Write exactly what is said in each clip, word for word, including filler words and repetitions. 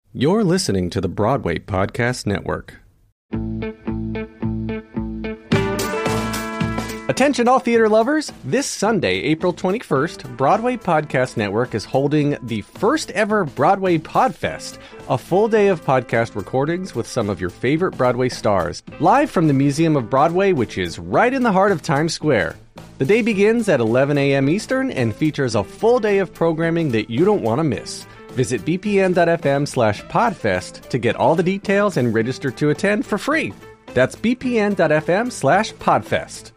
You're listening to the Broadway Podcast Network. Attention all theater lovers! This Sunday, April twenty-first, Broadway Podcast Network is holding the first ever Broadway Podfest, a full day of podcast recordings with some of your favorite Broadway stars, live from the Museum of Broadway, which is right in the heart of Times Square. The day begins at eleven a.m. Eastern and features a full day of programming that you don't want to miss. Visit bpn.fm slash podfest to get all the details and register to attend for free. That's bpn.fm slash podfest.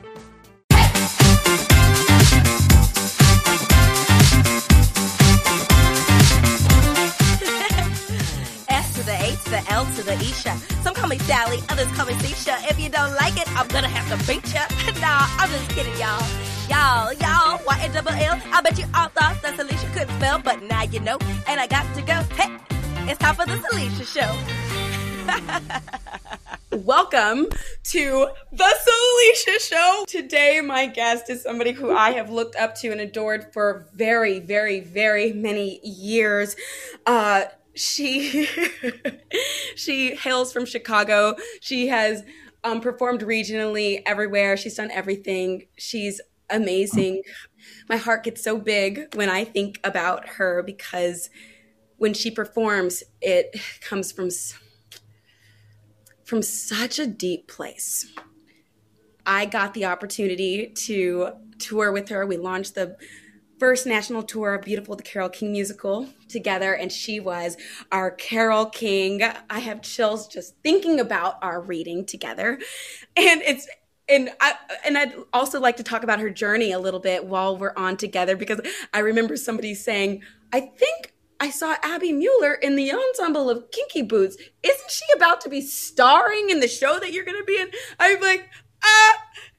S to the A to the L to the Isha. Some call me Sally, others call me Sisha. If you don't like it, I'm gonna have to beat ya. Nah, I'm just kidding, y'all. Y'all, y'all, Y A double L. I bet you all thought that Alicia couldn't spell, but now you know. And I got to go. Hey, it's time for the Alicia Show. Welcome to the Alicia Show. Today, my guest is somebody who I have looked up to and adored for very, very, very many years. Uh, she she hails from Chicago. She has um, performed regionally everywhere. She's done everything. She's amazing. My heart gets so big when I think about her because when she performs, it comes from from such a deep place. I got the opportunity to tour with her. We launched the first national tour of Beautiful the Carole King musical together, and she was our Carole King. I have chills just thinking about our reading together. And it's And I and I'd also like to talk about her journey a little bit while we're on together, because I remember somebody saying, I think I saw Abby Mueller in the ensemble of Kinky Boots. Isn't she about to be starring in the show that you're going to be in? I'm like, uh,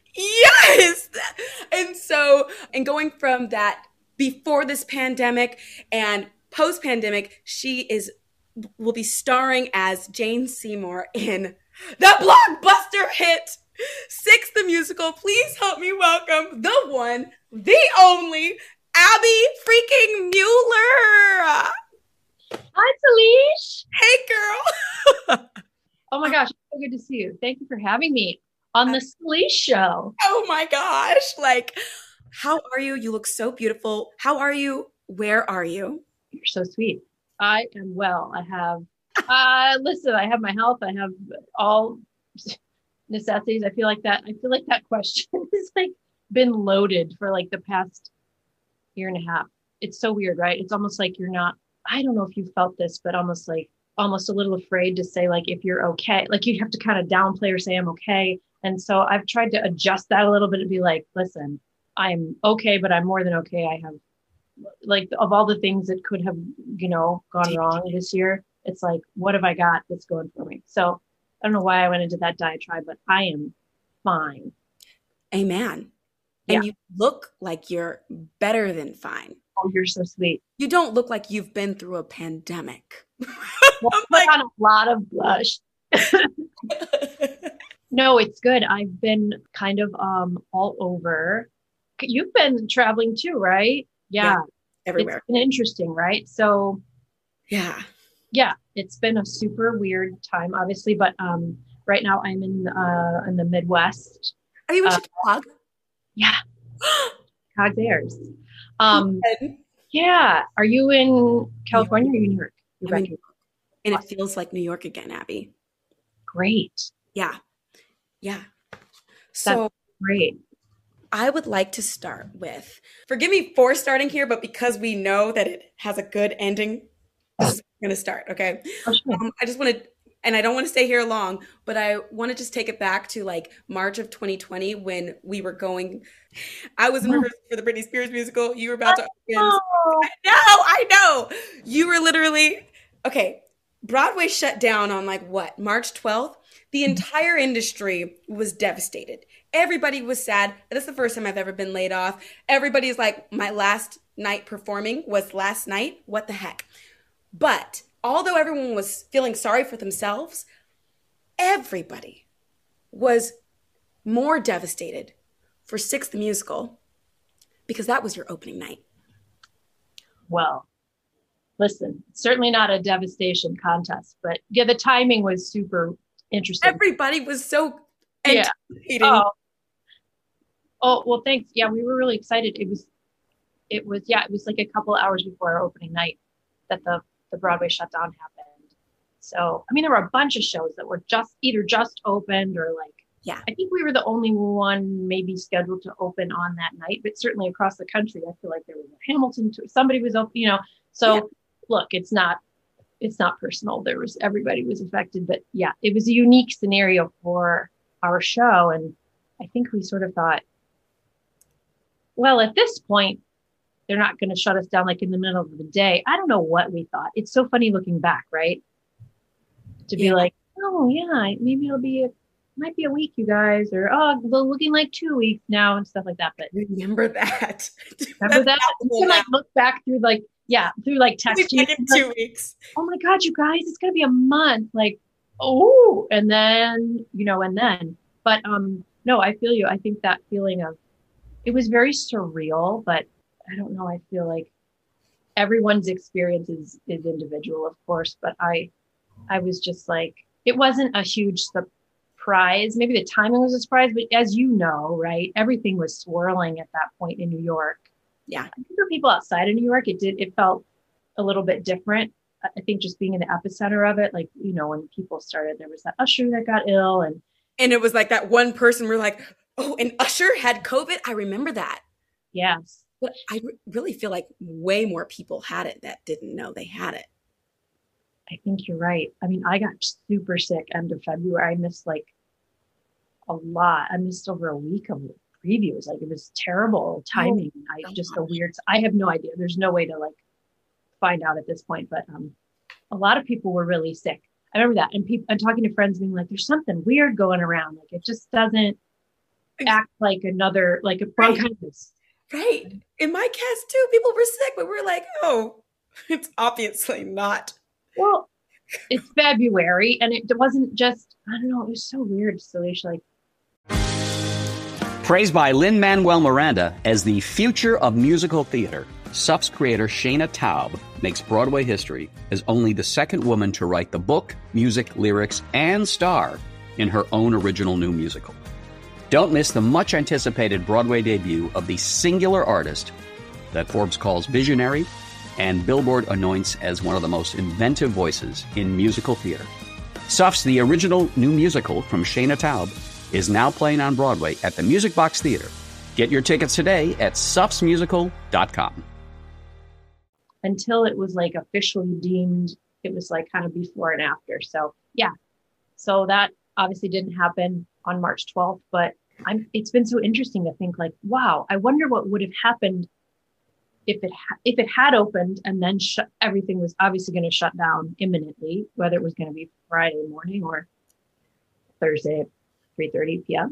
yes. And so, and going from that before this pandemic and post-pandemic, she is will be starring as Jane Seymour in the blockbuster hit Six the Musical. Please help me welcome the one, the only, Abby freaking Mueller. Hi, Salish. Hey, girl. Oh my gosh, so good to see you. Thank you for having me on the Salish Show. Oh my gosh. Like, how are you? You look so beautiful. How are you? Where are you? You're so sweet. I am well. I have, uh, listen, I have my health. I have all necessities. I feel like that. I feel like that question has like been loaded for like the past year and a half. It's so weird, right? It's almost like you're not, I don't know if you felt this, but almost like, almost a little afraid to say like, if you're okay, like you have to kind of downplay or say I'm okay. And so I've tried to adjust that a little bit and be like, listen, I'm okay, but I'm more than okay. I have like, of all the things that could have, you know, gone wrong this year, it's like, what have I got that's going for me? So I don't know why I went into that diatribe, but I am fine. Amen. Yeah. And you look like you're better than fine. Oh, you're so sweet. You don't look like you've been through a pandemic. Well, I'm like, on a lot of blush. No, it's good. I've been kind of um all over. You've been traveling too, right? Yeah. Yeah, everywhere. It's been interesting, right? So Yeah. yeah, it's been a super weird time, obviously, but um right now I'm in uh in the Midwest. Are you in Uh, Chicago? Yeah. Chicago Bears. Um yeah. Are you in California or are you in New York? You're I'm in back New York. And it feels like New York again, Abby. Great. Yeah. Yeah. So That's great. I would like to start with, forgive me for starting here, but because we know that it has a good ending, this is going to start, okay? Oh, sure. Um, I just want to, and I don't want to stay here long, but I want to just take it back to like March of twenty twenty when we were going, I was in rehearsal for the Britney Spears musical. You were about to, Oh. I know, I know. You were literally, okay, Broadway shut down on like what, March twelfth? The entire industry was devastated. Everybody was sad. That's the first time I've ever been laid off. Everybody's like, my last night performing was last night. What the heck? But although everyone was feeling sorry for themselves, everybody was more devastated for Six the Musical because that was your opening night. Well, listen, certainly not a devastation contest, but yeah, the timing was super interesting. Everybody was so yeah. anticipating. Oh. oh, well, thanks. Yeah, we were really excited. It was, it was, yeah, it was like a couple of hours before our opening night that the, the Broadway shutdown happened. So, I mean, there were a bunch of shows that were just either just opened or like, yeah, I think we were the only one maybe scheduled to open on that night, but certainly across the country, I feel like there was a Hamilton, too. Somebody was open, you know, so yeah. Look, it's not, it's not personal. There was, everybody was affected, but yeah, it was a unique scenario for our show. And I think we sort of thought, well, at this point, they're not going to shut us down like in the middle of the day. I don't know what we thought. It's so funny looking back, right? To be yeah. like, oh yeah, maybe it'll be a, might be a week, you guys, or oh, they're looking like two weeks now and stuff like that. But remember that. Remember that? You can like look back through like, yeah, through like text. In two like, weeks. Oh my God, you guys, it's gonna be a month. Like, oh, and then, you know, and then. But um, no, I feel you. I think that feeling of it was very surreal, but I don't know. I feel like everyone's experience is, is individual, of course, but I I was just like, it wasn't a huge surprise. Maybe the timing was a surprise, but as you know, right, everything was swirling at that point in New York. Yeah. I think for people outside of New York, it did, it felt a little bit different. I think just being in the epicenter of it, like, you know, when people started, there was that usher that got ill and and it was like that one person we're like, oh, and Usher had COVID. I remember that. Yes. But I re- really feel like way more people had it that didn't know they had it. I think you're right. I mean, I got super sick end of February. I missed like a lot. I missed over a week of previews. Like it was terrible timing. Oh, I just a weird, I have no idea. There's no way to like find out at this point, but um, a lot of people were really sick. I remember that. And people, I'm talking to friends being like, there's something weird going around. Like it just doesn't act like another, like a bronchitis. Right. In my cast too, people were sick, but we're like, oh, it's obviously not. Well, it's February, and it wasn't just, I don't know, it was so weird. So it's like. Praised by Lin-Manuel Miranda as the future of musical theater, S U F's creator Shayna Taub makes Broadway history as only the second woman to write the book, music, lyrics, and star in her own original new musical. Don't miss the much-anticipated Broadway debut of the singular artist that Forbes calls visionary and Billboard anoints as one of the most inventive voices in musical theater. S U F's The Original New Musical from Shayna Taub is now playing on Broadway at the Music Box Theater. Get your tickets today at sufs musical dot com. Until it was like officially deemed, it was like kind of before and after. So yeah, so that obviously didn't happen on March twelfth, but I'm, it's been so interesting to think like, wow, I wonder what would have happened if it ha- if it had opened and then sh- everything was obviously going to shut down imminently, whether it was going to be Friday morning or Thursday at three thirty p.m.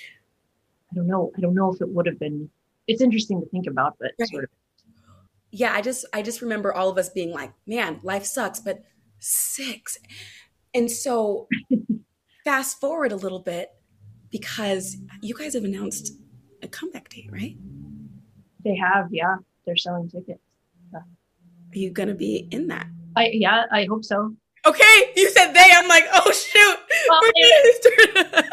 I don't know. I don't know if it would have been. It's interesting to think about, but right. sort of. Yeah, I just I just remember all of us being like, man, life sucks, but six. And so fast forward a little bit, because you guys have announced a comeback date, right? They have, yeah. They're selling tickets. So. Are you going to be in that? I Yeah, I hope so. Okay, you said they. I'm like, oh, shoot. Well, We're yeah.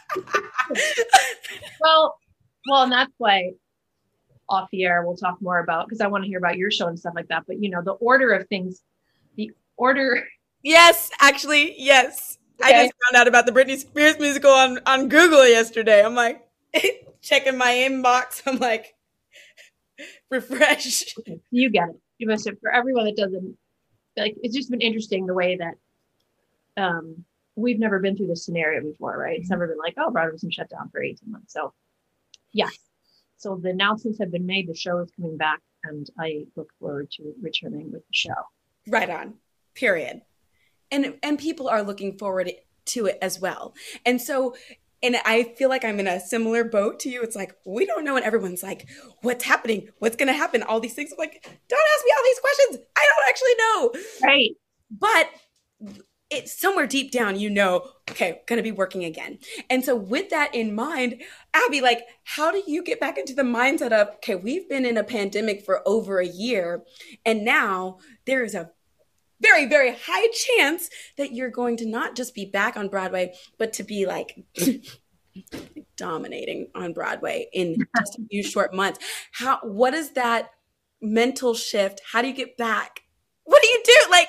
well, well, and that's why off the air we'll talk more about, because I want to hear about your show and stuff like that. But, you know, the order of things, the order. Yes, actually, yes. Okay. I just found out about the Britney Spears musical on, on Google yesterday. I'm like, checking my inbox. I'm like, refresh. Okay, you get it. You must have, for everyone that doesn't, like, it's just been interesting the way that um, we've never been through this scenario before, right? Mm-hmm. It's never been like, oh, Broadway's been shut down for eighteen months. So, yes. So the announcements have been made. The show is coming back, and I look forward to returning with the show. Right on. Period. And and people are looking forward to it as well. And so, and I feel like I'm in a similar boat to you. It's like, we don't know. And everyone's like, what's happening? What's going to happen? All these things. I'm like, don't ask me all these questions. I don't actually know. Right. But it's somewhere deep down, you know, okay, gonna be working again. And so with that in mind, Abby, like, how do you get back into the mindset of, okay, we've been in a pandemic for over a year, and now there is a very, very high chance that you're going to not just be back on Broadway, but to be like dominating on Broadway in just a few short months. How, what is that mental shift? How do you get back? What do you do? Like,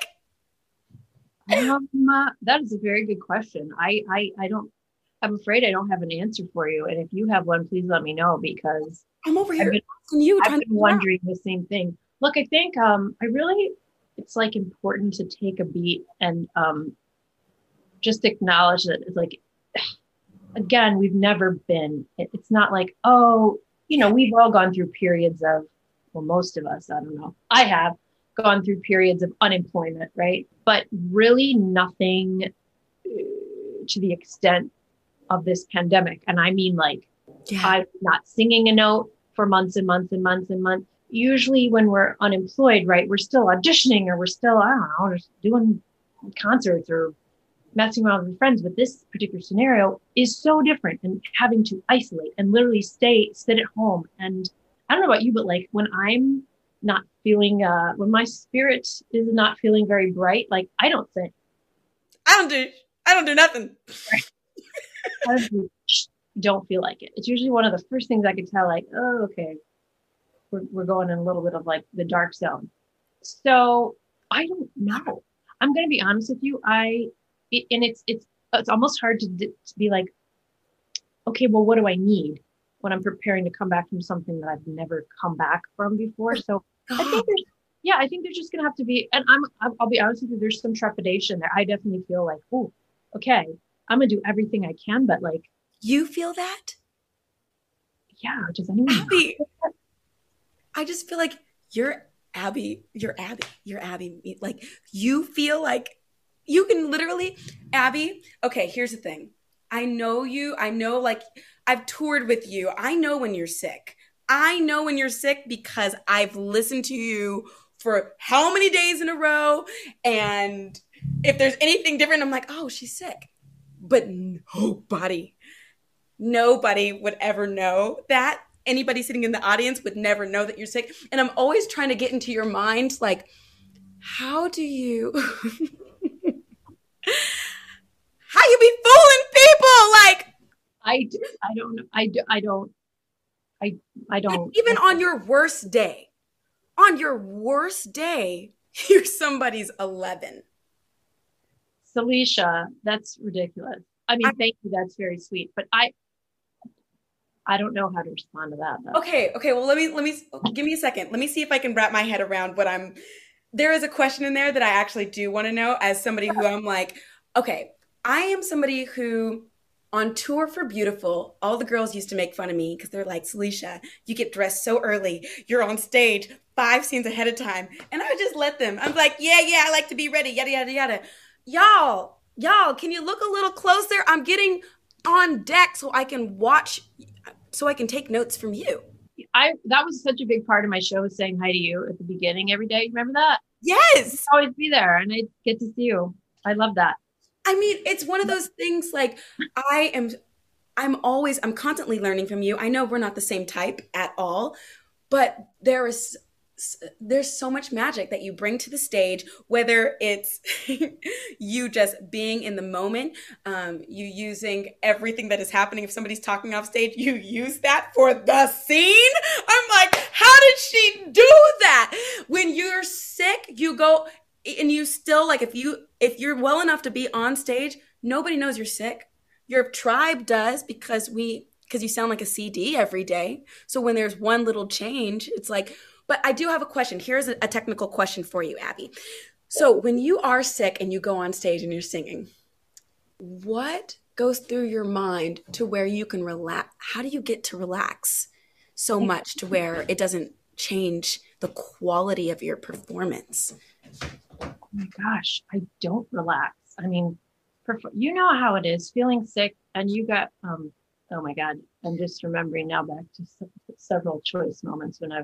Um, uh, that is a very good question. I, I, I don't, I'm afraid I don't have an answer for you. And if you have one, please let me know, because I'm over here I've been, asking you. I've been wondering the same thing. Look, I think, um, I really, it's like important to take a beat and, um, just acknowledge that it's like, again, we've never been, it, it's not like, oh, you know, we've all gone through periods of, well, most of us, I don't know. I have gone through periods of unemployment, right? But really nothing uh, to the extent of this pandemic. And I mean, like, Yeah. I'm not singing a note for months and months and months and months. Usually when we're unemployed, right, we're still auditioning, or we're still, I don't know, just doing concerts or messing around with friends. But this particular scenario is so different, and having to isolate and literally stay, sit at home. And I don't know about you, but like when I'm not feeling, uh, when my spirit is not feeling very bright, like I don't sing. I don't do, I don't do nothing. Right. I don't, do, don't feel like it. It's usually one of the first things I can tell, like, oh, okay, we're, we're going in a little bit of like the dark zone. So I don't know. I'm going to be honest with you. I, it, and it's, it's, it's almost hard to, to be like, okay, well, what do I need when I'm preparing to come back from something that I've never come back from before? So I think there's, yeah, I think there's just going to have to be, and I'm, I'll, I'll be honest with you, there's some trepidation there. I definitely feel like, oh, okay, I'm going to do everything I can, but like, You feel that? yeah, does anyone know? Abby, I just feel like you're Abby, you're Abby, you're Abby. Like, you feel like you can literally, Abby, okay, here's the thing. I know you, I know, like, I've toured with you. I know when you're sick. I know when you're sick because I've listened to you for how many days in a row. And if there's anything different, I'm like, oh, she's sick. But nobody, nobody would ever know that. Anybody sitting in the audience would never know that you're sick. And I'm always trying to get into your mind, like, how do you, how you be fooling people? Like, I, do, I don't know. I, do, I don't, I, I don't. Even on your worst day, on your worst day, you're somebody's eleven. Celicia, that's ridiculous. I mean, I, thank you. That's very sweet. But I, I don't know how to respond to that, though. Okay. Okay. Well, let me, let me, give me a second. Let me see if I can wrap my head around what I'm, there is a question in there that I actually do want to know as somebody who I'm like, okay, I am somebody who on tour for Beautiful, all the girls used to make fun of me because they're like, Celicia, you get dressed so early. You're on stage five scenes ahead of time. And I would just let them. I'm like, yeah, yeah, I like to be ready, yada, yada, yada. Y'all, y'all, can you look a little closer? I'm getting on deck so I can watch, so I can take notes from you. I that was such a big part of my show, was saying hi to you at the beginning every day. Remember that? Yes. I'd always be there, and I get to see you. I love that. I mean, it's one of those things, like, I am, I'm always, I'm constantly learning from you. I know we're not the same type at all, but there is, there's so much magic that you bring to the stage, whether it's you just being in the moment, um, you using everything that is happening. If somebody's talking off stage, you use that for the scene. I'm like, how did she do that? When you're sick, you go, and you still, like, if you, if you're well enough to be on stage, nobody knows you're sick. Your tribe does, because we, because you sound like a C D every day. So when there's one little change, it's like, but I do have a question. Here's a, a technical question for you, Abby. So when you are sick and you go on stage and you're singing, what goes through your mind to where you can relax? How do you get to relax so much to where it doesn't change the quality of your performance? Oh my gosh, I don't relax. I mean, you know how it is feeling sick, and you got, um, oh my God, I'm just remembering now back to several choice moments when I've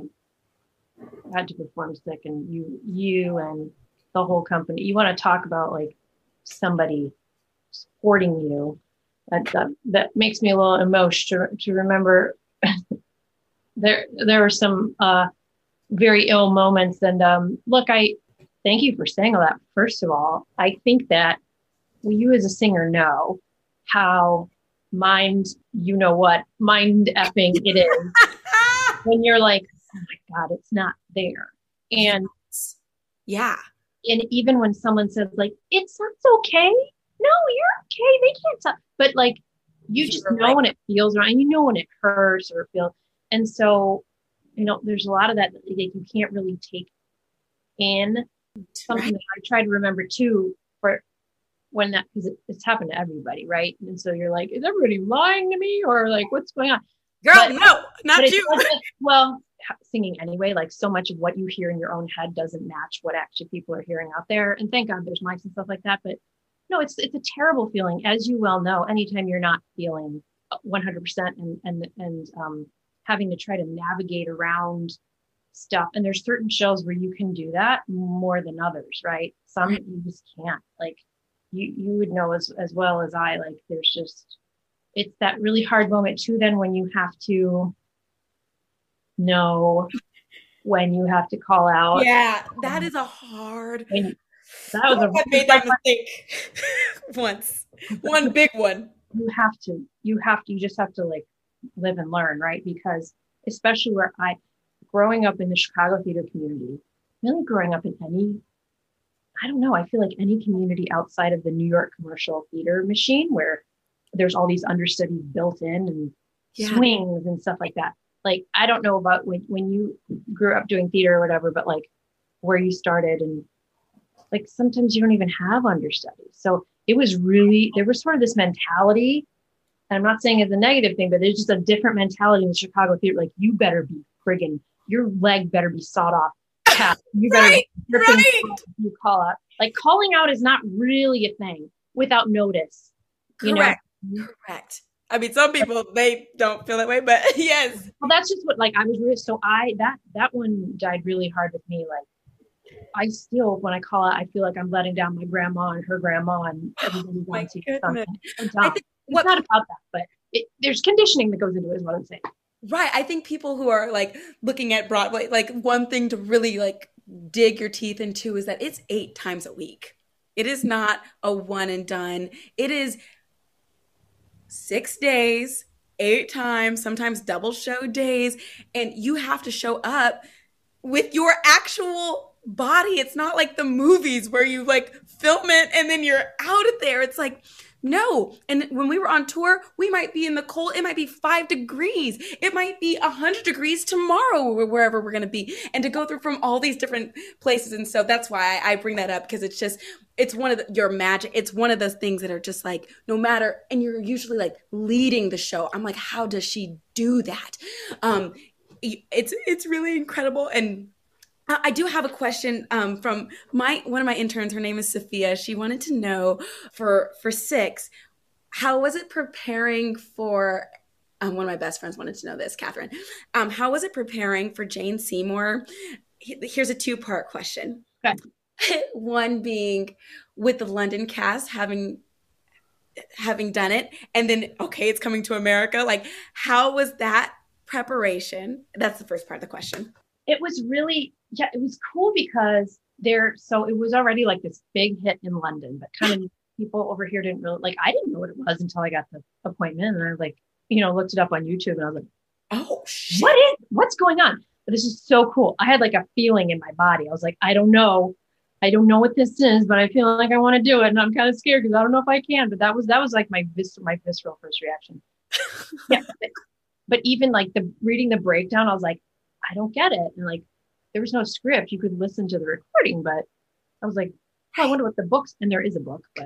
had to perform sick, and you, you and the whole company, you want to talk about like somebody supporting you. That, that, that makes me a little emotional to, to remember there, there were some uh, very ill moments. And um, look, I thank you for saying all that. First of all, I think that well, you as a singer know how mind, you know what, mind effing it is when you're like, oh my God, it's not there. And yeah. And even when someone says like, it's that's okay. No, you're okay. They can't tell. But like, you just know right. when it feels right. You know when it hurts or feels. And so, you know, there's a lot of that that like, you can't really take in. Something right. that I try to remember too for when that, because it, it's happened to everybody, right? And so you're like, is everybody lying to me or like, what's going on? Girl, but, no, not you. Well, singing anyway, like so much of what you hear in your own head doesn't match what actually people are hearing out there. And thank God there's mics and stuff like that. But no, it's it's a terrible feeling, as you well know. Anytime you're not feeling one hundred percent and and and um, having to try to navigate around stuff. And there's certain shows where you can do that more than others, right? Some right. you just can't. Like you you would know as as well as I. Like there's just it's that really hard moment too. Then when you have to know when you have to call out. Yeah, that um, is a hard. When, that was I a made that mistake once. One big one. You have to. You have to. You just have to like live and learn, right? Because especially where I, growing up in the Chicago theater community, really growing up in any, I don't know. I feel like any community outside of the New York commercial theater machine, where there's all these understudies built in and yeah. swings and stuff like that. Like, I don't know about when, when you grew up doing theater or whatever, but like where you started and like, sometimes you don't even have understudies. So it was really, there was sort of this mentality, and I'm not saying it's a negative thing, but there's just a different mentality in the Chicago theater. Like, you better be friggin', your leg better be sawed off. Yeah, you better right, be right. You call out. Like, calling out is not really a thing without notice. Correct. You know? Correct. I mean, some people, they don't feel that way, but yes. Well, that's just what, like, I was really, so I, that, that one died really hard with me. Like, I still, when I call out, I feel like I'm letting down my grandma and her grandma and everybody oh wants to do something. It's what, not about that, but it, there's conditioning that goes into it is what I'm saying. Right. I think people who are like looking at Broadway, like one thing to really like dig your teeth into is that it's eight times a week. It is not a one and done. It is six days, eight times, sometimes double show days. And you have to show up with your actual body. It's not like the movies where you like film it and then you're out of there. It's like, no. And when we were on tour, we might be in the cold. It might be five degrees. It might be a hundred degrees tomorrow, wherever we're going to be. And to go through from all these different places. And so that's why I bring that up, because it's just, it's one of the, your magic. It's one of those things that are just like, no matter, and you're usually like leading the show. I'm like, how does she do that? Um, it's, it's really incredible. And I do have a question um, from my one of my interns. Her name is Sophia. She wanted to know for for six, how was it preparing for? Um, one of my best friends wanted to know this, Catherine. Um, how was it preparing for Jane Seymour? Here's a two part question. Okay. One being with the London cast having having done it, and then okay, it's coming to America. Like, how was that preparation? That's the first part of the question. It was really, yeah, it was cool because there, so it was already like this big hit in London, but kind of people over here didn't really, like, I didn't know what it was until I got the appointment. And I was like, you know, looked it up on YouTube and I was like, oh, shit. What is, what's going on? But this is so cool. I had like a feeling in my body. I was like, I don't know. I don't know what this is, but I feel like I want to do it. And I'm kind of scared because I don't know if I can, but that was, that was like my vis- my visceral first reaction. Yeah. But, but even like the reading the breakdown, I was like, I don't get it. And like, there was no script. You could listen to the recording, but I was like, oh, I wonder what the book's, and there is a book, but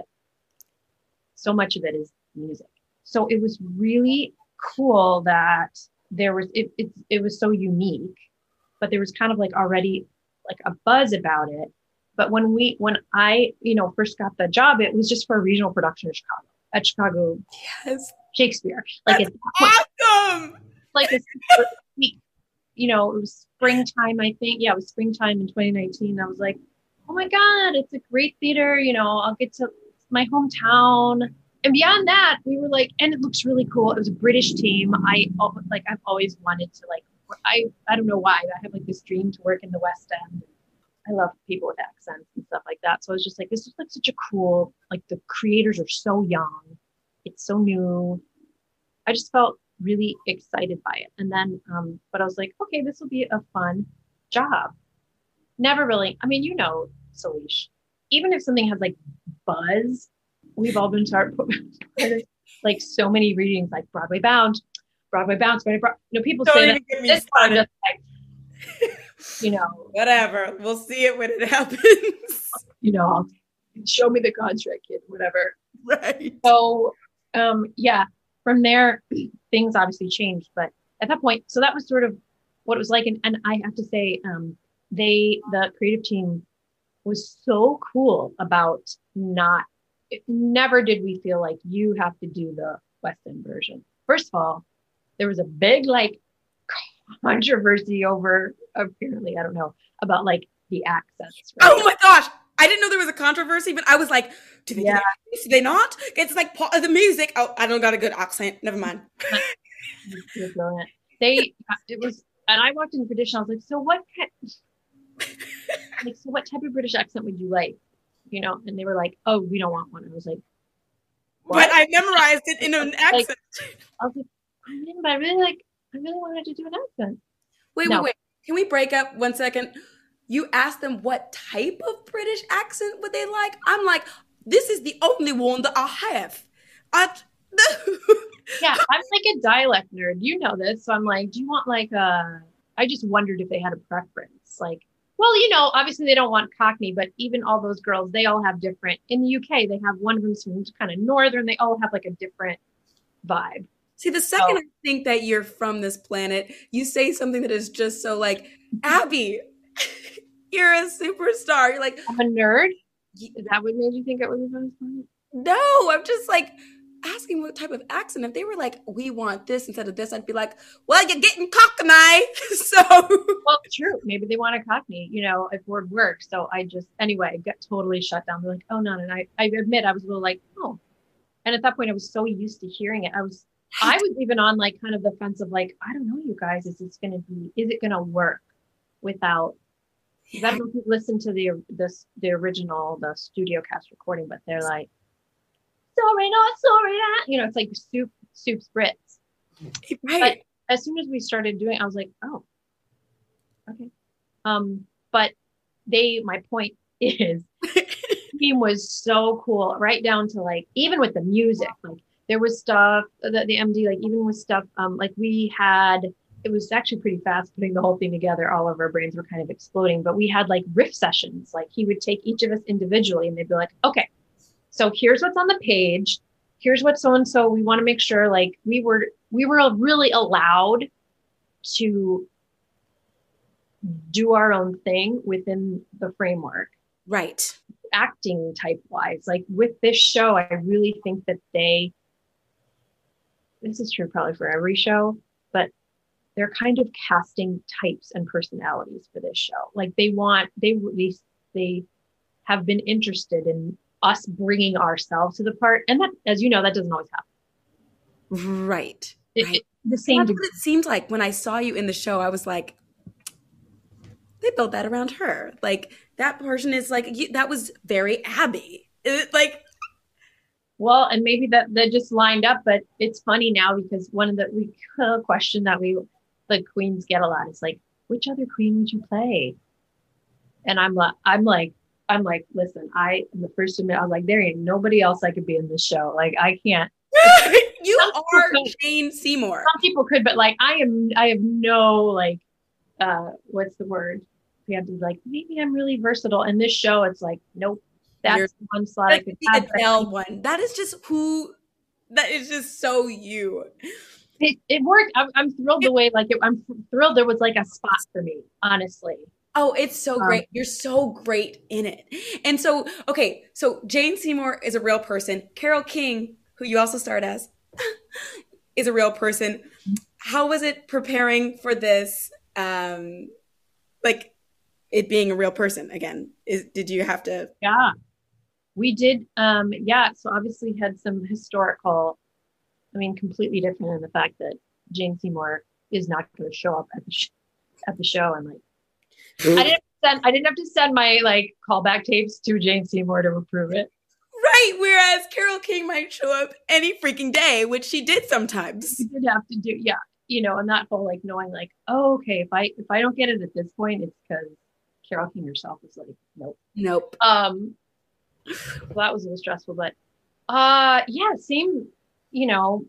so much of it is music. So it was really cool that there was, it, it, it was so unique, but there was kind of like already like a buzz about it. But when we, when I, you know, first got the job, it was just for a regional production in Chicago, at Chicago yes. Shakespeare. Like That's it's awesome. Like a week. You know, it was springtime, I think. Yeah, it was springtime in twenty nineteen. I was like, oh my God, it's a great theater. You know, I'll get to my hometown. And beyond that, we were like, and it looks really cool. It was a British team. I like, I've always wanted to like, I, I don't know why, I have like this dream to work in the West End. I love people with accents and stuff like that. So I was just like, this is like such a cool, like the creators are so young. It's so new. I just felt really excited by it. And then, um, but I was like, okay, this will be a fun job. Never really, I mean, you know, Salish, even if something has like buzz, we've all been started like so many readings, like Broadway Bound, Broadway Bounce, Broadway, Broadway. You know, people Don't say even that get me this started. one just like, you know, Whatever. We'll see it when it happens. you know, show me the contract, kid, whatever. Right. So, um, yeah, from there, things obviously changed. But at that point, so that was sort of what it was like. And, and I have to say, um, they, the creative team was so cool about not, it, never did we feel like you have to do the West End version. First of all, there was a big like controversy over, apparently, I don't know, about like the accents. Right? Oh my gosh. I didn't know there was a controversy, but I was like, do they, Yeah. do, do they not? It's like part of the music. Oh, I don't got a good accent. Never mind. You're brilliant. They, it was, and I walked in the tradition. I was like, so what kind, like, so what type of British accent would you like? You know, and they were like, oh, we don't want one. I was like, what? But I memorized it in an accent. Like, I was like, I didn't, but I really like, I really wanted to do an accent. Wait, No. wait, wait. Can we break up one second? You asked them what type of British accent would they like? I'm like, this is the only one that I have. I, Yeah, I'm like a dialect nerd. You know this. So I'm like, do you want like a, I just wondered if they had a preference. Like, well, you know, obviously they don't want Cockney, but even all those girls, they all have different, in the U K, they have one of them who's kind of Northern. They all have like a different vibe. See, the second Oh. I think that you're from this planet, you say something that is just so like, Abby, you're a superstar. You're like, I'm a nerd. Is that what made you think it was a fun song? no, I'm just like asking what type of accent. If they were like, we want this instead of this, I'd be like, well, you're getting cockney. So, Well, true. Maybe they want a Cockney, you know, if word works. So I just, anyway, I got totally shut down. They're like, oh, no. And I, I admit I was a little like, oh. And at that point, I was so used to hearing it. I was, I was even on like kind of the fence of like, I don't know, you guys, is this going to be, is it going to work without, I don't know if you've listened to the, this, the original, the studio cast recording, but they're like, sorry, not sorry, that, you know, it's like soup, soup spritz. right. As soon as we started doing, I was like, oh, okay. Um, but they, my point is, the team was so cool, right down to like, even with the music, like there was stuff that the M D, like even with stuff, um, like we had, it was actually pretty fast putting the whole thing together. All of our brains were kind of exploding, but we had like riff sessions. Like he would take each of us individually and they'd be like, okay, so here's what's on the page. Here's what so-and-so, we want to make sure like we were, we were really allowed to do our own thing within the framework. Right. Acting type wise, like with this show, I really think that they, this is true probably for every show, but they're kind of casting types and personalities for this show. Like they want, they, they, they have been interested in us bringing ourselves to the part. And that, as you know, that doesn't always happen. Right. It, right. it, the same That's degree. what it seemed like when I saw you in the show. I was like, they built that around her. Like that portion is like, you, that was very Abby. It, like, Well, and maybe that that just lined up, but it's funny now because one of the we, uh, question that we, the queens get a lot is like, which other queen would you play? And I'm like, I'm like, I'm like, listen, I am the first to admit, I was like, there ain't nobody else I could be in this show. Like, I can't. you Some are people- Jane Seymour. Some people could, but like, I am, I have no like, uh, what's the word? We have to be like, maybe I'm really versatile. And this show, it's like, nope, that's You're- the one slot I Like could the have. Adele one. That is just who. That is just so you. It, it worked. I'm, I'm thrilled the way, like, it, I'm thrilled there was like a spot for me, honestly. Oh, it's so Um, great. You're so great in it. And so, okay, so Jane Seymour is a real person. Carole King, who you also starred as, is a real person. How was it preparing for this? Um, like it being a real person again? Is did you have to? Yeah. We did, um, yeah. So obviously had some historical, I mean, completely different in the fact that Jane Seymour is not going to show up at the sh- at the show. And like, I didn't send, I didn't have to send my like callback tapes to Jane Seymour to approve it. Right. Whereas Carole King might show up any freaking day, which she did sometimes. You did have to do, yeah. You know, and that whole like knowing like, oh, okay, if I if I don't get it at this point, it's because Carole King herself is like, nope, nope. Um, so that was a little stressful, but uh, yeah, same. You know,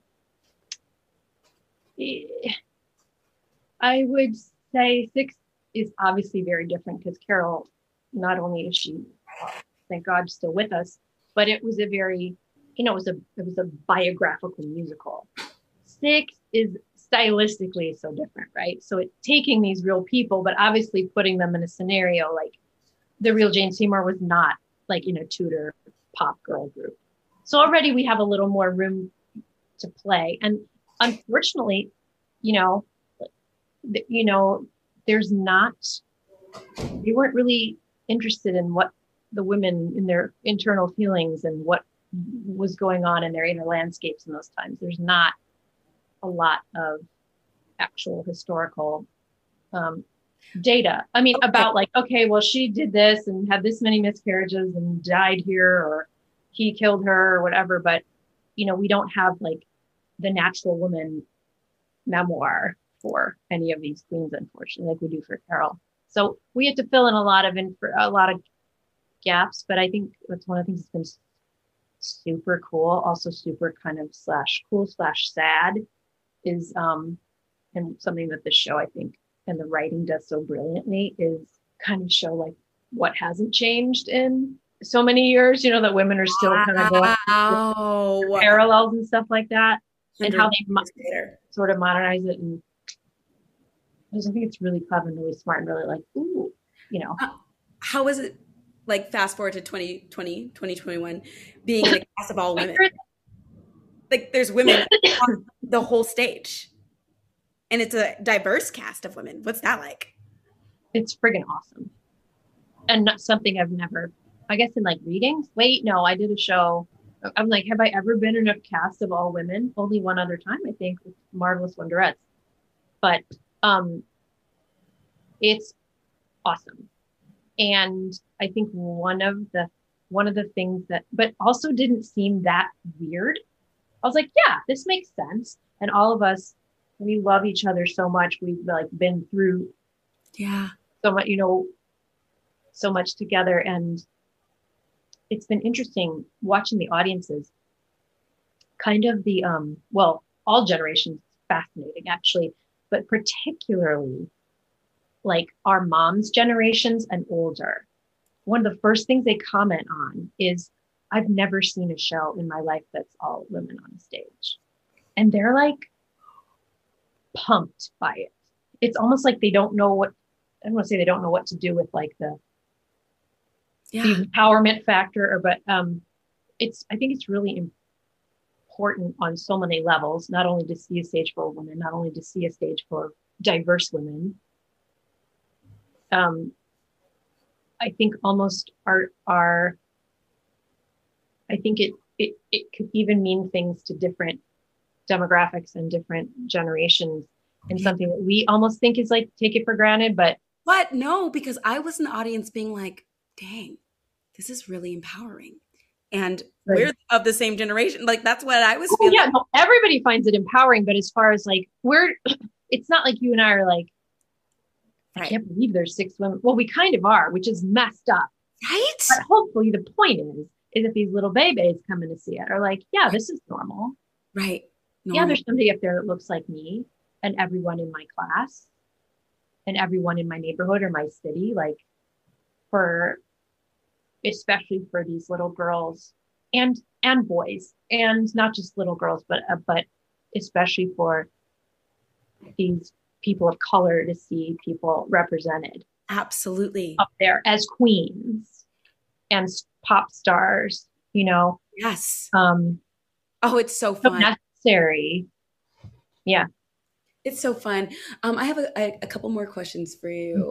I would say six is obviously very different because Carol, not only is she, uh, thank God, still with us, but it was a very, you know, it was a it was a biographical musical. Six is stylistically so different, right? So it's taking these real people, but obviously putting them in a scenario like the real Jane Seymour was not like in a Tudor pop girl group. So already we have a little more room to play. And unfortunately, you know, you know, there's not, they weren't really interested in what the women in their internal feelings and what was going on in their inner landscapes in those times. There's not a lot of actual historical um, data. I mean, okay. about like, okay, well, she did this and had this many miscarriages and died here, or he killed her or whatever. But, you know, we don't have like the natural woman memoir for any of these queens, unfortunately, like we do for Carol. So we had to fill in a lot of inf- a lot of gaps, but I think that's one of the things that's been super cool, also super kind of slash cool slash sad is, um, and something that this show, I think, and the writing does so brilliantly is kind of show like what hasn't changed in so many years, you know, that women are still wow. kind of going parallels and stuff like that, and how they mo- sort of modernize it. And I just think it's really clever and really smart and really like, ooh, you know. Uh, how was it like fast forward to twenty twenty, twenty twenty-one, being in a cast of all women? Like there's women on the whole stage. And it's a diverse cast of women. What's that like? It's friggin' awesome. And not something I've never, I guess in like readings. Wait, no, I did a show. I'm like, have I ever been in a cast of all women? Only one other time, I think, with Marvelous Wonderettes. But um, it's awesome. And I think one of the one of the things that, but also didn't seem that weird. I was like, yeah, this makes sense. And all of us, we love each other so much. We've like been through yeah, so much, you know, so much together. And it's been interesting watching the audiences, kind of the, um, well, all generations, fascinating actually, but particularly like our mom's generations and older. One of the first things they comment on is, I've never seen a show in my life that's all women on a stage. And they're like pumped by it. It's almost like they don't know what, I don't want to say they don't know what to do with like the, yeah. the empowerment factor, or, but um, it's, I think it's really important on so many levels, not only to see a stage full of women, not only to see a stage full of diverse women. Um, I think almost our, our, I think it, it, it could even mean things to different demographics and different generations, and something that we almost think is like, take it for granted, but. What? No, because I was in the audience being like, dang, this is really empowering. And right. we're of the same generation. Like, that's what I was oh, feeling. Yeah, no, everybody finds it empowering, but as far as like, we're, it's not like you and I are like, I right. can't believe there's six women. Well, we kind of are, which is messed up. Right? But hopefully the point is, is if these little babies coming to see it are like, yeah, this is normal. Right. Normal. Yeah, there's somebody up there that looks like me, and everyone in my class and everyone in my neighborhood or my city, like for, especially for these little girls and, and boys, and not just little girls, but, uh, but especially for these people of color to see people represented. Absolutely. Up there as queens and pop stars, you know? Yes. Um, oh, it's so fun. Necessary. Yeah. It's so fun. Um, I have a, a, a couple more questions for you.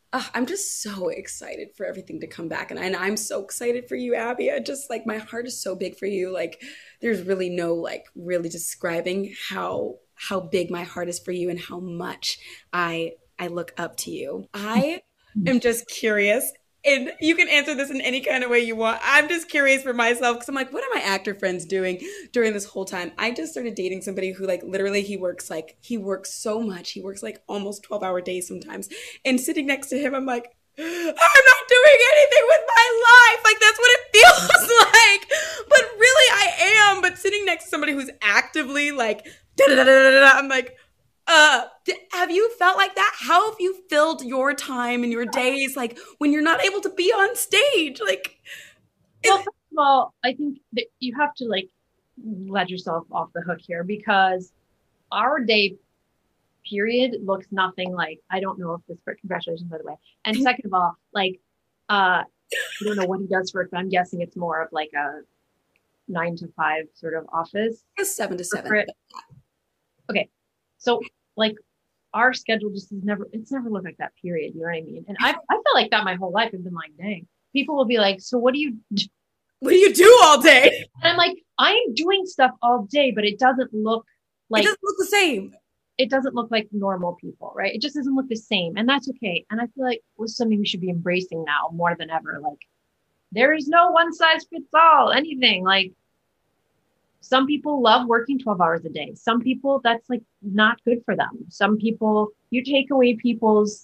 Uh, I'm just so excited for everything to come back. And, and I'm so excited for you, Abby. I just like, my heart is so big for you. Like there's really no like really describing how, how big my heart is for you and how much I, I look up to you. I am just curious, and you can answer this in any kind of way you want. I'm just curious for myself because I'm like, what are my actor friends doing during this whole time? I just started dating somebody who like literally he works like he works so much. He works like almost twelve hour days sometimes. And sitting next to him, I'm like, I'm not doing anything with my life. Like that's what it feels like. But really I am. But sitting next to somebody who's actively like, da da da da da, I'm like, Uh, have you felt like that? How have you filled your time and your days, like when you're not able to be on stage? Like, well, first of all, I think that you have to like let yourself off the hook here because our day period looks nothing like. I don't know if this. Congratulations, by the way. And second of all, like, uh, I don't know what he does for it, but I'm guessing it's more of like a nine to five sort of office. It's seven to seven. Okay, so. Like our schedule just is never, it's never looked like that, period. You know what I mean? And I I felt like that my whole life. I've been like, dang, people will be like, so what do you do? What do you do all day? And I'm like, I'm doing stuff all day, but it doesn't look like, it doesn't look the same. It doesn't look like normal people, right? It just doesn't look the same. And that's okay. And I feel like it was something we should be embracing now more than ever. Like there is no one size fits all, anything. Like some people love working twelve hours a day. Some people, that's like not good for them. Some people, you take away people's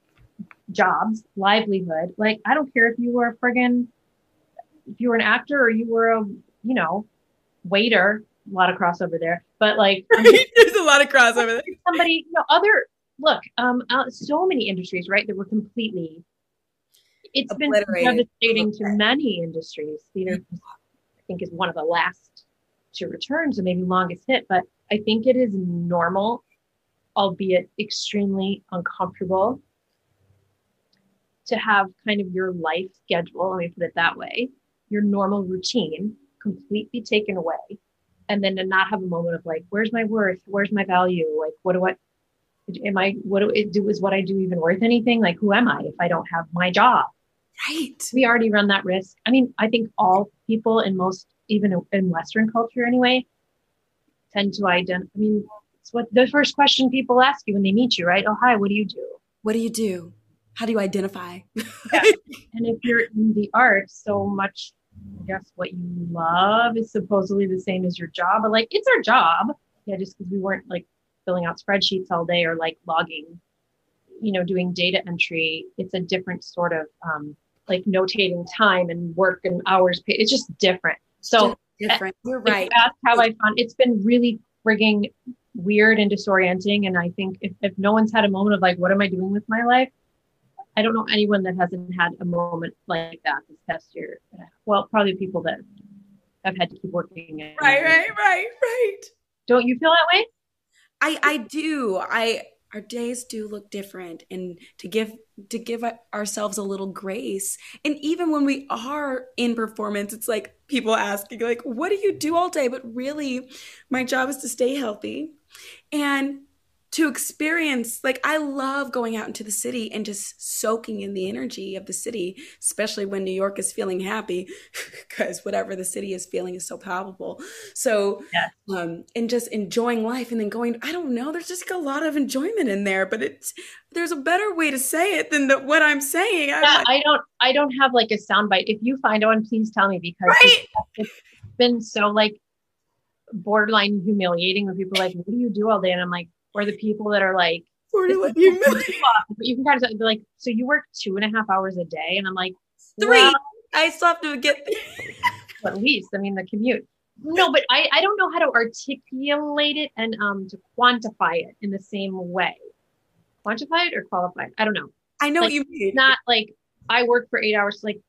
jobs, livelihood. Like, I don't care if you were a friggin', if you were an actor or you were a, you know, waiter, a lot of crossover there, but like, there's a lot of crossover there. Somebody, you know, other, look, um, uh, so many industries, right, that were completely, it's been devastating to many industries. Theater, I think, is one of the last to return, so maybe longest hit, but I think it is normal, albeit extremely uncomfortable, to have kind of your life schedule, let me put it that way, your normal routine completely taken away, and then to not have a moment of like, where's my worth? Where's my value? Like, what do I, am I, what do it do? Is what I do even worth anything? Like, who am I if I don't have my job? Right. We already run that risk. I mean, I think all people in most, even in Western culture anyway, tend to identify. I mean, it's what the first question people ask you when they meet you, right? Oh, hi, what do you do? What do you do? How do you identify? Yeah. And if you're in the arts, so much, I guess, what you love is supposedly the same as your job. But like, it's our job. Yeah, just because we weren't like filling out spreadsheets all day or like logging, you know, doing data entry. It's a different sort of um, like notating time and work and hours paid. It's just different. So different. You're right. That's how I found it's been really frigging weird and disorienting. And I think if, if no one's had a moment of like, what am I doing with my life? I don't know anyone that hasn't had a moment like that this past year. Well, probably people that have had to keep working. And, right, right, right, right. Don't you feel that way? I, I do. I, our days do look different, and to give, to give ourselves a little grace. And even when we are in performance, it's like people asking like, what do you do all day? But really my job is to stay healthy and to experience, like, I love going out into the city and just soaking in the energy of the city, especially when New York is feeling happy, because whatever the city is feeling is so palpable. So, yeah. um, and just enjoying life, and then going, I don't know, there's just like a lot of enjoyment in there, but it's, there's a better way to say it than the, what I'm saying. Yeah, I'm like, I don't, I don't have like a soundbite. If you find one, please tell me, because right? it's, it's been so like borderline humiliating when people are like, what do you do all day? And I'm like, or the people that are like, borderline humiliating. You can kind of be like, so you work two and a half hours a day? And I'm like, three. Well, I still have to get at least, I mean, the commute. No, but I, I don't know how to articulate it and um to quantify it in the same way. Quantify it or qualify it? I don't know. I know like, what you mean. It's not like I work for eight hours. Like,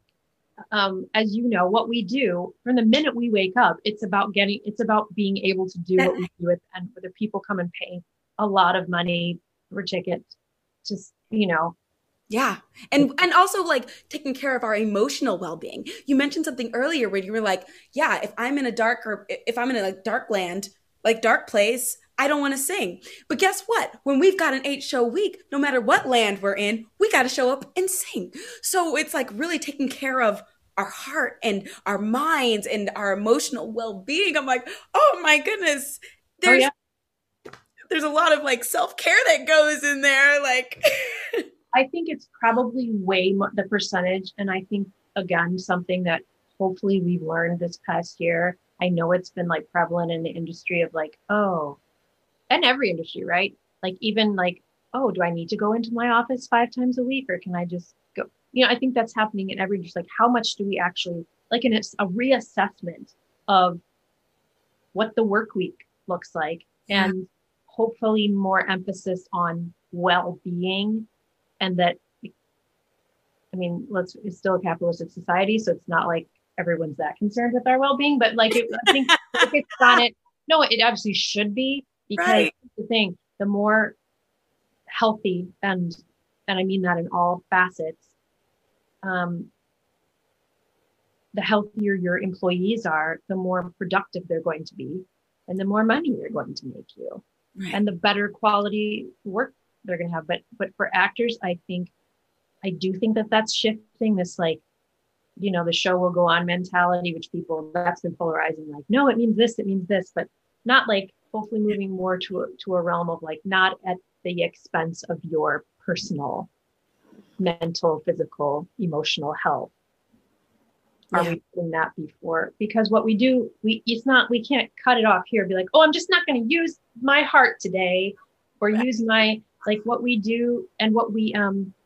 um, as you know, what we do from the minute we wake up, it's about getting, it's about being able to do what we do with, and whether people come and pay a lot of money for tickets, just, you know. Yeah. And, and also like taking care of our emotional well-being. You mentioned something earlier where you were like, yeah, if I'm in a dark, or if I'm in a like dark land, like dark place, I don't want to sing. But guess what? When we've got an eight show week, no matter what land we're in, we got to show up and sing. So it's like really taking care of our heart and our minds and our emotional well-being. I'm like, oh my goodness, there's, oh, yeah. there's a lot of like self-care that goes in there. Like, I think it's probably way more the percentage. And I think, again, something that hopefully we've learned this past year. I know it's been like prevalent in the industry of like, oh, and every industry, right? Like even like, oh, do I need to go into my office five times a week or can I just go? You know, I think that's happening in every industry. Like how much do we actually, like in a, a reassessment of what the work week looks like yeah. and hopefully more emphasis on well-being and that, I mean, let's, it's still a capitalistic society. So it's not like everyone's that concerned with our well-being, but like, it, I think if it's on it, no, it obviously should be because right. the thing, the more healthy and, and I mean that in all facets, um, the healthier your employees are, the more productive they're going to be and the more money they're going to make you right. and the better quality work they're going to have. But, but for actors, I think, I do think that that's shifting this, like, you know, the show will go on mentality, which people, that's been polarizing. Like, no, it means this, it means this, but not like hopefully moving more to a, to a realm of like, not at the expense of your personal, mental, physical, emotional health. Are yeah. we doing that before? Because what we do, we, it's not, we can't cut it off here and be like, oh, I'm just not going to use my heart today or right. use my, like what we do and what we, um,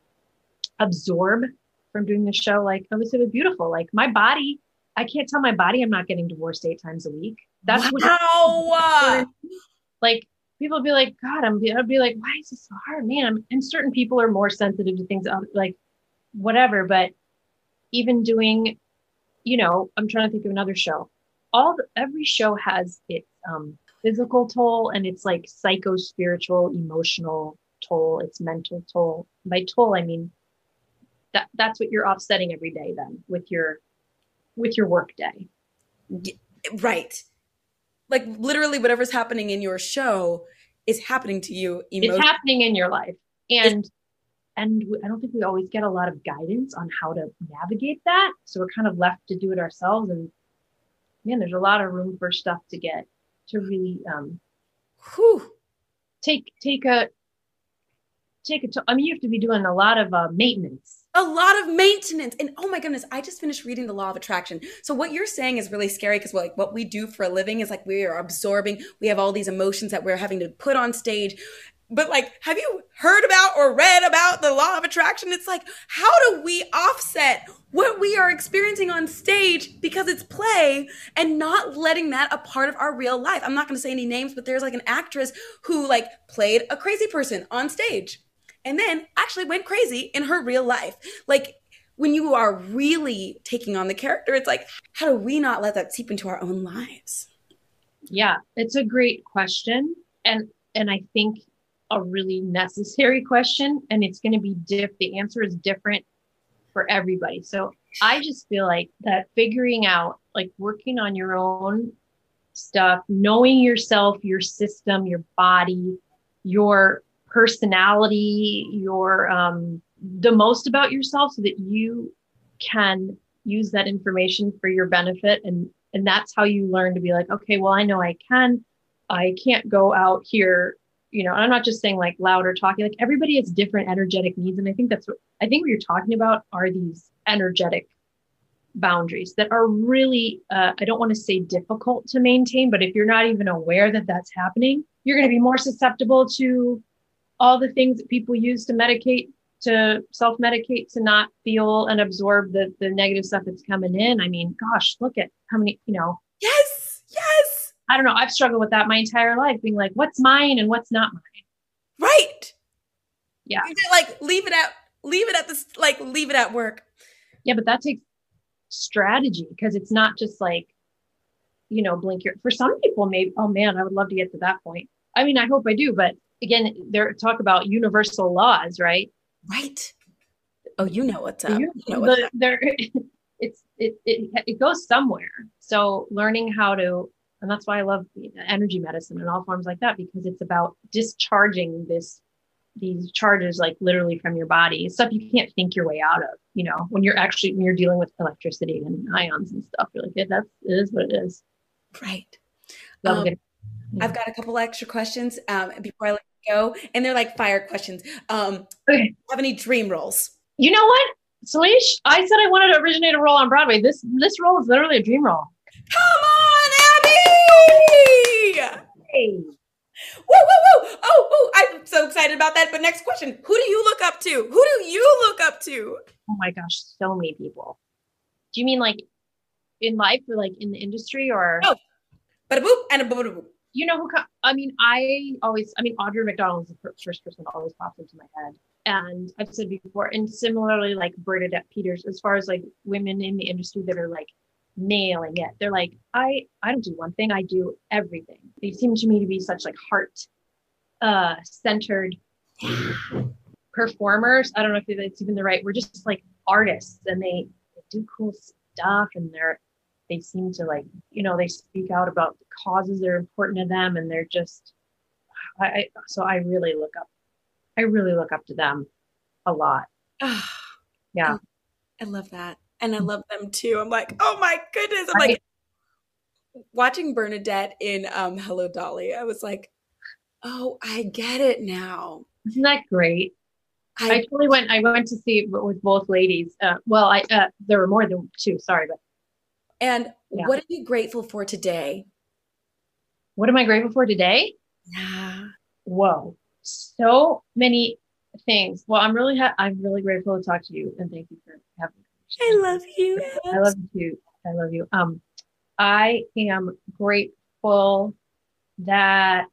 absorb from doing the show. Like, oh, this was beautiful. Like my body, I can't tell my body I'm not getting divorced eight times a week. That's wow. what like people be like, God, I'm I'd be like, why is this so hard, man? I'm, and certain people are more sensitive to things like whatever, but even doing, you know, I'm trying to think of another show. All the, every show has its um, physical toll and it's like psycho spiritual, emotional toll, its mental toll. By toll, I mean, that that's what you're offsetting every day then with your with your work day. Right. Like literally whatever's happening in your show is happening to you emotionally. It's happening in your life. And it's, and I don't think we always get a lot of guidance on how to navigate that. So we're kind of left to do it ourselves. And man, there's a lot of room for stuff to get to really um whew, take take a take a t- I mean, you have to be doing a lot of uh, maintenance. A lot of maintenance. And oh my goodness, I just finished reading The Law of Attraction. So what you're saying is really scary because like what we do for a living is like we are absorbing, we have all these emotions that we're having to put on stage. But like, have you heard about or read about the law of attraction? It's like, how do we offset what we are experiencing on stage because it's play and not letting that a part of our real life? I'm not going to say any names, but there's like an actress who like played a crazy person on stage and then actually went crazy in her real life. Like when you are really taking on the character, it's like, how do we not let that seep into our own lives? Yeah, it's a great question. And, and I think a really necessary question, and it's going to be diff. The answer is different for everybody. So I just feel like that figuring out, like working on your own stuff, knowing yourself, your system, your body, your personality, your, um, the most about yourself so that you can use that information for your benefit. And, and that's how you learn to be like, okay, well, I know I can, I can't go out here. You know, and I'm not just saying like loud or talking, like everybody has different energetic needs. And I think that's what, I think what you're talking about are these energetic boundaries that are really, uh, I don't want to say difficult to maintain, but if you're not even aware that that's happening, you're going to be more susceptible to all the things that people use to medicate, to self-medicate, to not feel and absorb the, the negative stuff that's coming in. I mean, gosh, look at how many, you know. Yes, yes. I don't know. I've struggled with that my entire life, being like, what's mine and what's not mine. Right. Yeah. Like leave it at, leave it at this, like leave it at work. Yeah. But that takes strategy because it's not just like, you know, blink your, for some people, maybe, oh man, I would love to get to that point. I mean, I hope I do, but again, they're talk about universal laws, right? Right. Oh, you know what's up. You know what's the, up. There, it's, it, it, it goes somewhere. So learning how to And that's why I love energy medicine and all forms like that, because it's about discharging this, these charges, like literally from your body, stuff you can't think your way out of, you know, when you're actually, when you're dealing with electricity and ions and stuff, you're like, yeah, that's, it is what it is. Right. Love Um, it. Yeah. I've got a couple extra questions um, before I let you go, and they're like fire questions. Um, Okay. Do you have any dream roles? You know what? Salish, I said I wanted to originate a role on Broadway. This, this role is literally a dream role. Come on, Abby! Hey. Woo, woo, woo! Oh, oh, I'm so excited about that. But next question: who do you look up to? Who do you look up to? Oh my gosh, so many people. Do you mean like in life or like in the industry or? Oh, but a boop and a boop and a boop. You know who? co- I mean, I always. I mean, Audrey McDonald is the fir- first person that always pops into my head. And I've said before, and similarly, like Bernadette Peters, as far as like women in the industry that are like nailing it. They're like, I, I don't do one thing, I do everything. They seem to me to be such like heart uh, centered performers. I don't know if that's even the right, we're just like artists, and they, they do cool stuff, and they're, they seem to like, you know, they speak out about the causes that are important to them. And they're just, I, I so I really look up, I really look up to them a lot. Yeah. I love that. And I love them too. I'm like, oh my goodness. I'm Right. like watching Bernadette in um, Hello Dolly. I was like, oh, I get it now. Isn't that great? I, I, totally went, I went to see it with both ladies. Uh, well, I, uh, there were more than two, sorry, but and Yeah. what are you grateful for today? what am I grateful for today? Yeah. Whoa, so many things. Well, I'm really, ha- I'm really grateful to talk to you, and thank you for having me. I love you. I love you too. I love you. Um, I am grateful that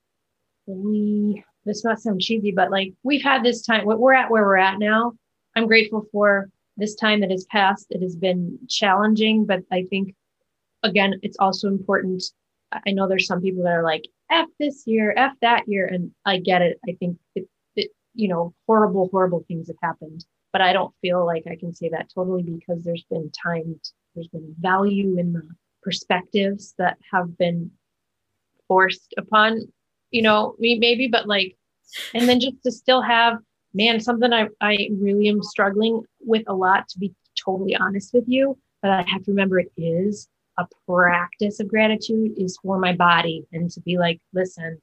we, this must sound cheesy, but like we've had this time, we're at where we're at now. I'm grateful for this time that has passed. It has been challenging, but I think, again, it's also important. I know there's some people that are like, F this year, F that year. And I get it. I think it, it, you know, horrible, horrible things have happened, but I don't feel like I can say that totally, because there's been time, there's been value in the perspectives that have been forced upon, you know, me maybe, but like, and then just to still have, man, something I, I really am struggling with a lot, to be totally honest with you, but I have to remember it is a practice of gratitude, is for my body, and to be like, listen,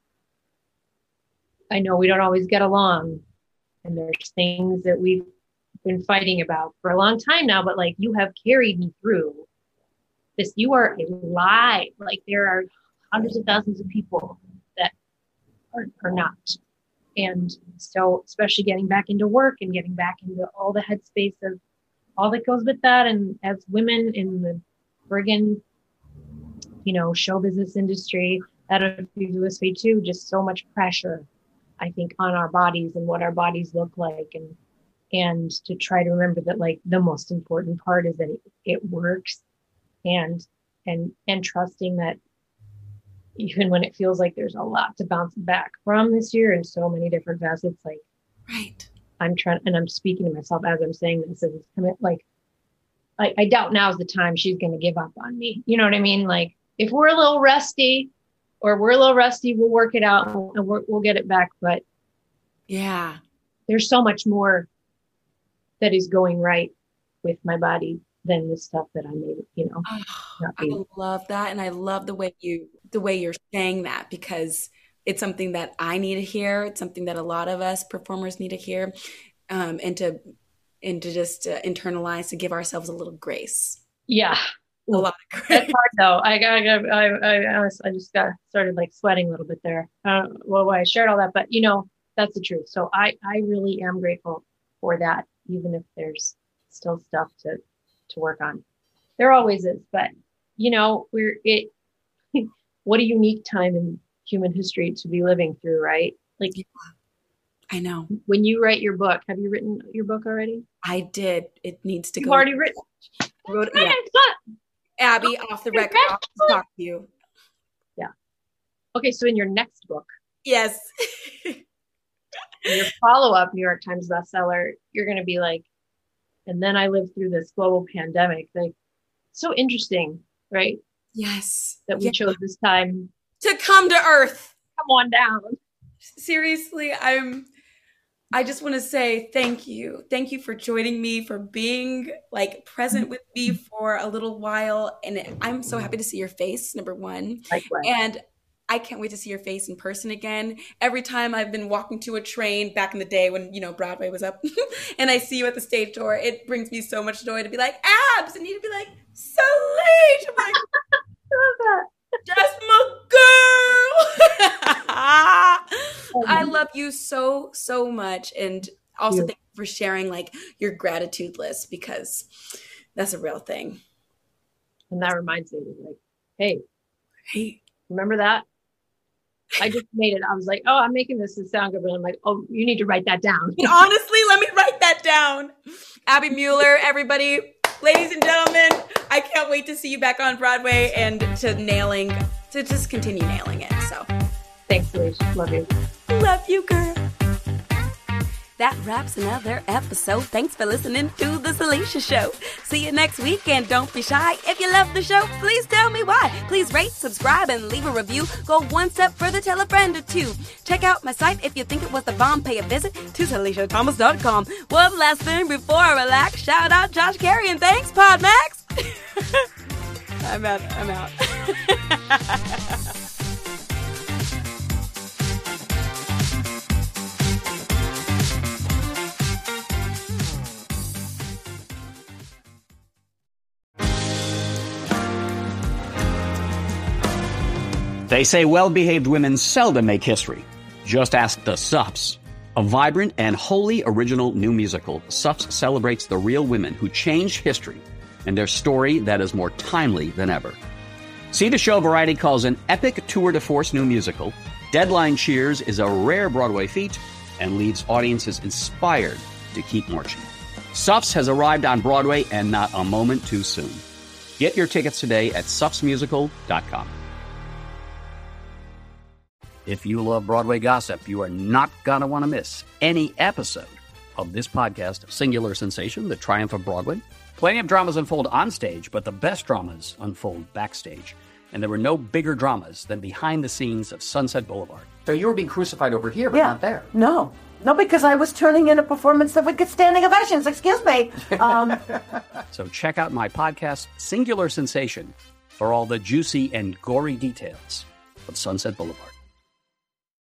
I know we don't always get along, and there's things that we've been fighting about for a long time now, but like, you have carried me through this. You are alive. Like, there are hundreds of thousands of people that are, are not. And so, especially getting back into work and getting back into all the headspace of all that goes with that. And as women in the friggin', you know, show business industry, I don't know if you do this way too, just so much pressure, I think, on our bodies and what our bodies look like. And, and to try to remember that, like, the most important part is that it, it works, and, and, and trusting that even when it feels like there's a lot to bounce back from this year in so many different facets, like, Right. I'm trying, and I'm speaking to myself as I'm saying this, and it's like, I, I doubt now's the time she's going to give up on me. You know what I mean? Like, if we're a little rusty or we're a little rusty, we'll work it out and we're, we'll get it back. But Yeah. there's so much more that is going right with my body than the stuff that I made, you know. Oh, not I being- love that. And I love the way you, the way you're saying that, because it's something that I need to hear. It's something that a lot of us performers need to hear, um, and to, and to just uh, internalize, to give ourselves a little grace. Yeah. A lot of That's grace. hard though. I got, I, I, I, was- I just got started like sweating a little bit there. Uh, well, I shared all that, but you know, that's the truth. So I, I really am grateful for that, even if there's still stuff to, to work on. There always is, but you know, we're it, what a unique time in human history to be living through, right? Like, I know. when you write your book, have you written your book already? I did. It needs to You've go. already written. Wrote, yeah. Abby, off the record, I'll have to talk to you. Okay, so in your next book, Yes. your follow-up New York Times bestseller, you're going to be like, and then I lived through this global pandemic. Like, so interesting, right? Yes. that we yeah. chose this time. To come to Earth. Come on down. Seriously, I'm I just want to say thank you. Thank you for joining me, for being like present with me for a little while. And I'm so happy to see your face, number one. Likewise. And I can't wait to see your face in person again. Every time I've been walking to a train back in the day when, you know, Broadway was up and I see you at the stage door, it brings me so much joy to be like, Abs, and you to be like, Salisha. I'm like, I love that. that's my girl. I love you so, so much. And also Yeah. thank you for sharing like your gratitude list, because that's a real thing. And that reminds me, like, hey, Hey, remember that? I just made it. I was like, oh, I'm making this to sound good, but I'm like, oh, you need to write that down. and honestly, let me write that down. Abby Mueller, everybody, ladies and gentlemen, I can't wait to see you back on Broadway and to nailing, to just continue nailing it. So Thanks, Alicia. Love you. love you, girl. That wraps another episode. Thanks for listening to The Salisha Show. See you next week, and don't be shy. If you love the show, please tell me why. Please rate, subscribe, and leave a review. Go one step further, tell a friend or two. Check out my site if you think it was the bomb. Pay a visit to Salisha Thomas dot com. One last thing before I relax. Shout out Josh Carey, and thanks, Podmax. I'm out. I'm out. They say well-behaved women seldom make history. Just ask the Sups. A vibrant and wholly original new musical, Sups celebrates the real women who changed history and their story that is more timely than ever. See the show Variety calls an epic tour de force new musical. Deadline cheers is a rare Broadway feat and leaves audiences inspired to keep marching. Sups has arrived on Broadway, and not a moment too soon. Get your tickets today at sups musical dot com. If you love Broadway gossip, you are not going to want to miss any episode of this podcast, Singular Sensation, The Triumph of Broadway. Plenty of dramas unfold on stage, but the best dramas unfold backstage. And there were no bigger dramas than behind the scenes of Sunset Boulevard. So you were being crucified over here, but Yeah. not there. No. No, because I was turning in a performance that would get standing ovations. Excuse me. Um, So check out my podcast, Singular Sensation, for all the juicy and gory details of Sunset Boulevard.